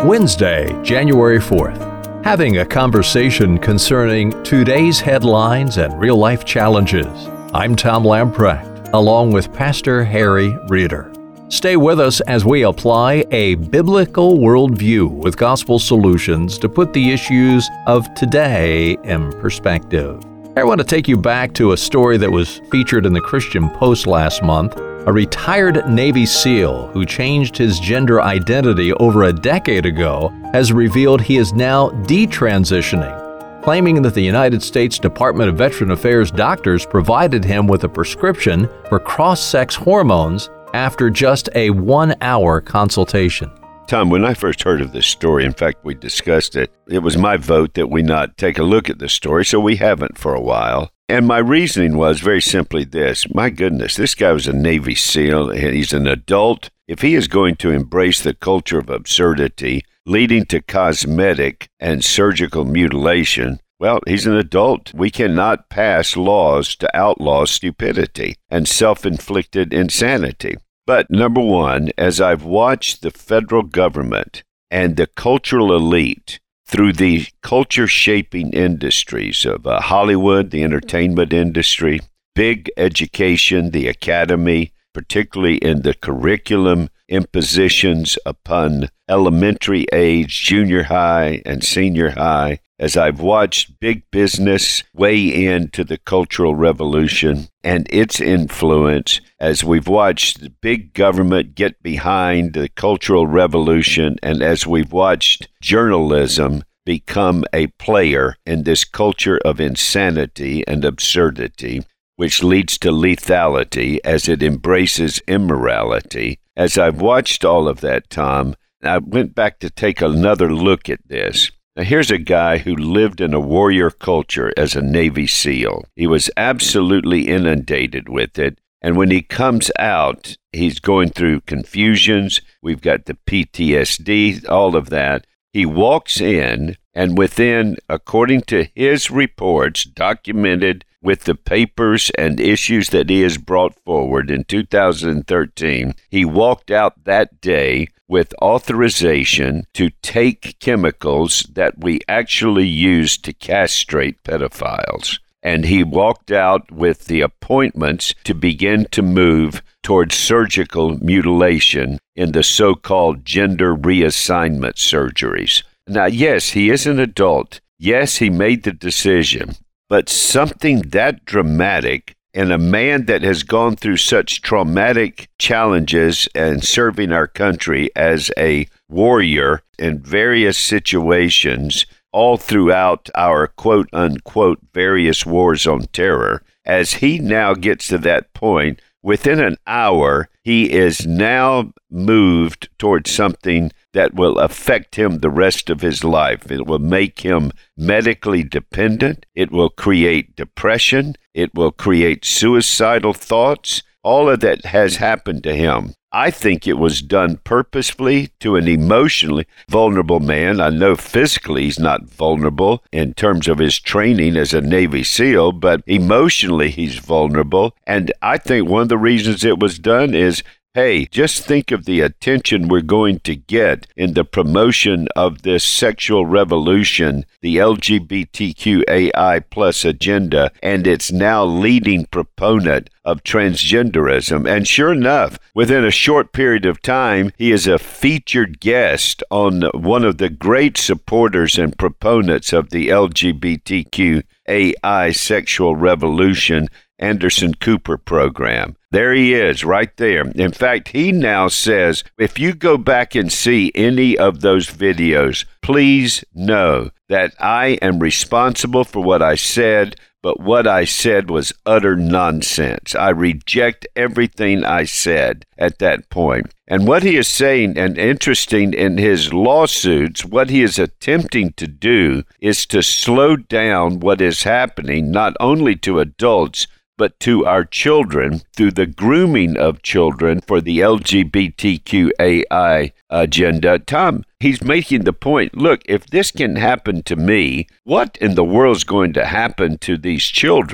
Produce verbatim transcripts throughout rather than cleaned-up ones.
Wednesday, January fourth. Having a conversation concerning today's headlines and real-life challenges. I'm Tom Lamprecht, along with Pastor Harry Reeder. Stay with us as we apply a biblical worldview with gospel solutions to put the issues of today in perspective. I want to take you back to a story that was featured in the Christian Post last month. A retired Navy SEAL who changed his gender identity over a decade ago has revealed he is now detransitioning, claiming that the United States Department of Veteran Affairs doctors provided him with a prescription for cross-sex hormones after just a one-hour consultation. Tom, when I first heard of this story, in fact, we discussed it, it was my vote that we not take a look at this story, so we haven't for a while. And my reasoning was very simply this. My goodness, this guy was a Navy SEAL. He's an adult. If he is going to embrace the culture of absurdity, leading to cosmetic and surgical mutilation, well, he's an adult. We cannot pass laws to outlaw stupidity and self-inflicted insanity. But number one, as I've watched the federal government and the cultural elite through the culture-shaping industries of uh, Hollywood, the entertainment industry, big education, the academy, particularly in the curriculum impositions upon elementary age, junior high, and senior high, as I've watched big business weigh into the Cultural Revolution and its influence, as we've watched the big government get behind the Cultural Revolution, and as we've watched journalism become a player in this culture of insanity and absurdity, which leads to lethality as it embraces immorality. As I've watched all of that, Tom, I went back to take another look at this. Now, here's a guy who lived in a warrior culture as a Navy SEAL. He was absolutely inundated with it. And when he comes out, he's going through confusions. We've got the P T S D, all of that. He walks in, and within, according to his reports, documented with the papers and issues that he has brought forward in two thousand thirteen, he walked out that day with authorization to take chemicals that we actually use to castrate pedophiles. And he walked out with the appointments to begin to move towards surgical mutilation in the so-called gender reassignment surgeries. Now, yes, he is an adult. Yes, he made the decision. But something that dramatic in a man that has gone through such traumatic challenges and serving our country as a warrior in various situations all throughout our quote-unquote various wars on terror, as he now gets to that point, within an hour, he is now moved towards something that will affect him the rest of his life. It will make him medically dependent. It will create depression. It will create suicidal thoughts. All of that has happened to him. I think it was done purposefully to an emotionally vulnerable man. I know physically he's not vulnerable in terms of his training as a Navy SEAL, but emotionally he's vulnerable. And I think one of the reasons it was done is, hey, just think of the attention we're going to get in the promotion of this sexual revolution, the L G B T Q A I plus agenda, and its now leading proponent of transgenderism. And sure enough, within a short period of time, he is a featured guest on one of the great supporters and proponents of the L G B T Q A I sexual revolution, Anderson Cooper program. There he is, right there. In fact, he now says, if you go back and see any of those videos, please know that I am responsible for what I said, but what I said was utter nonsense. I reject everything I said at that point. And what he is saying, and interesting in his lawsuits, what he is attempting to do is to slow down what is happening, not only to adults, but to our children through the grooming of children for the L G B T Q A I agenda. Tom, he's making the point, look, if this can happen to me, what in the world is going to happen to these children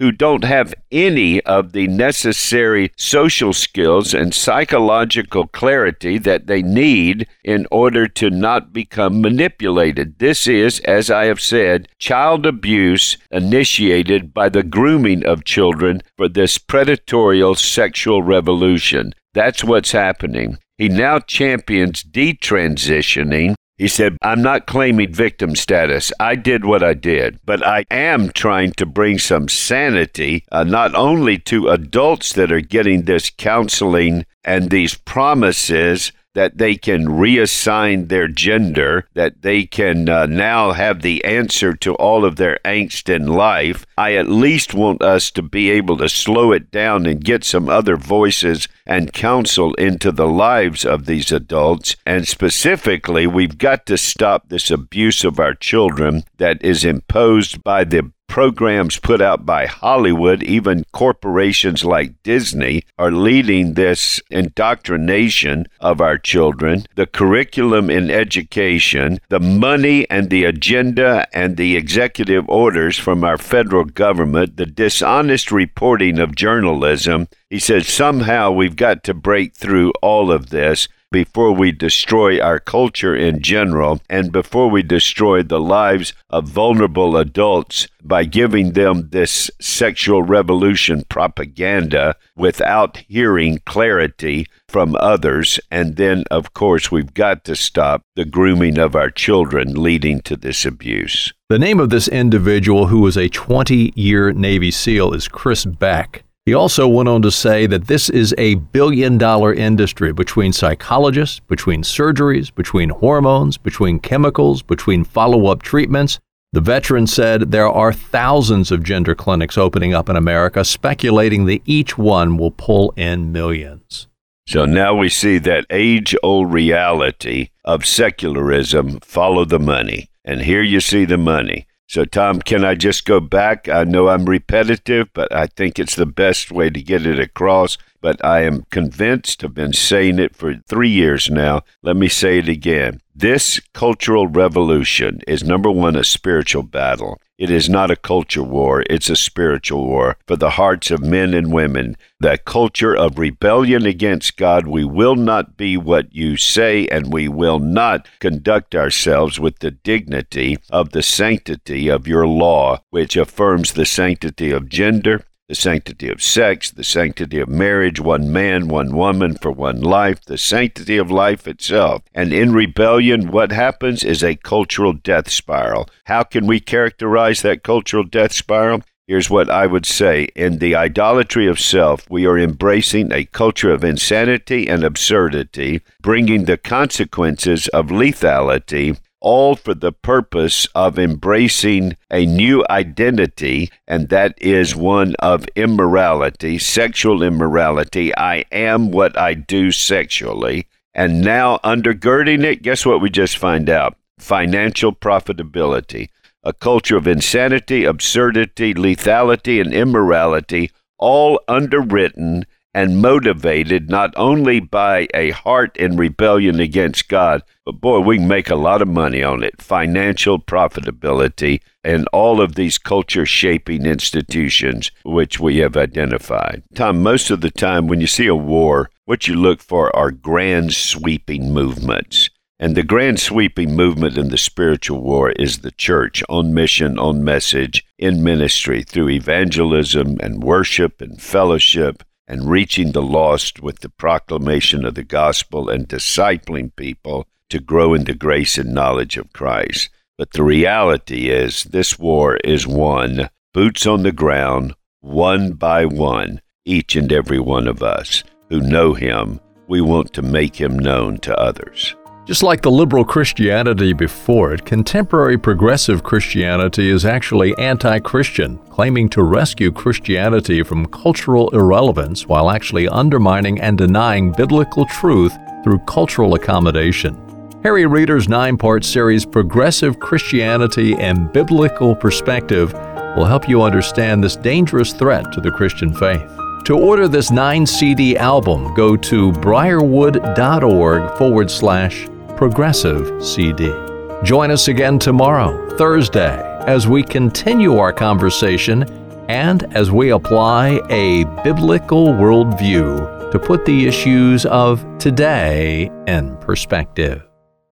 who don't have any of the necessary social skills and psychological clarity that they need in order to not become manipulated. This is, as I have said, child abuse initiated by the grooming of children for this predatorial sexual revolution. That's what's happening. He now champions detransitioning. He said, I'm not claiming victim status. I did what I did, but I am trying to bring some sanity, uh, not only to adults that are getting this counseling and these promises that they can reassign their gender, that they can uh, now have the answer to all of their angst in life. I at least want us to be able to slow it down and get some other voices and counsel into the lives of these adults. And specifically, we've got to stop this abuse of our children that is imposed by the programs put out by Hollywood. Even corporations like Disney are leading this indoctrination of our children. The curriculum in education, the money and the agenda and the executive orders from our federal government, the dishonest reporting of journalism. He says somehow we've got to break through all of this before we destroy our culture in general and before we destroy the lives of vulnerable adults by giving them this sexual revolution propaganda without hearing clarity from others. And then, of course, we've got to stop the grooming of our children leading to this abuse. The name of this individual, who was a twenty-year Navy SEAL, is Chris Beck. He also went on to say that this is a billion-dollar industry between psychologists, between surgeries, between hormones, between chemicals, between follow-up treatments. The veteran said there are thousands of gender clinics opening up in America, speculating that each one will pull in millions. So now we see that age-old reality of secularism, follow the money. And here you see the money. So, Tom, can I just go back? I know I'm repetitive, but I think it's the best way to get it across. But I am convinced, I've been saying it for three years now. Let me say it again. This cultural revolution is, number one, a spiritual battle. It is not a culture war. It's a spiritual war for the hearts of men and women. That culture of rebellion against God, we will not be what you say, and we will not conduct ourselves with the dignity of the sanctity of your law, which affirms the sanctity of gender, the sanctity of sex, the sanctity of marriage, one man, one woman for one life, the sanctity of life itself. And in rebellion, what happens is a cultural death spiral. How can we characterize that cultural death spiral? Here's what I would say. In the idolatry of self, we are embracing a culture of insanity and absurdity, bringing the consequences of lethality, all for the purpose of embracing a new identity, and that is one of immorality, sexual immorality. I am what I do sexually. And now undergirding it, guess what we just find out? Financial profitability. A culture of insanity, absurdity, lethality, and immorality, all underwritten and motivated not only by a heart in rebellion against God, but boy, we can make a lot of money on it. Financial profitability and all of these culture-shaping institutions which we have identified. Tom, most of the time when you see a war, what you look for are grand sweeping movements. And the grand sweeping movement in the spiritual war is the church on mission, on message, in ministry, through evangelism and worship and fellowship, and reaching the lost with the proclamation of the gospel and discipling people to grow in the grace and knowledge of Christ. But the reality is this war is won, boots on the ground, one by one, each and every one of us who know him. We want to make him known to others. Just like the liberal Christianity before it, contemporary progressive Christianity is actually anti-Christian, claiming to rescue Christianity from cultural irrelevance while actually undermining and denying biblical truth through cultural accommodation. Harry Reeder's nine-part series, Progressive Christianity and Biblical Perspective, will help you understand this dangerous threat to the Christian faith. To order this nine C D album, go to briarwood.org forward slash progressive CD. Join us again tomorrow, Thursday, as we continue our conversation and as we apply a biblical worldview to put the issues of today in perspective.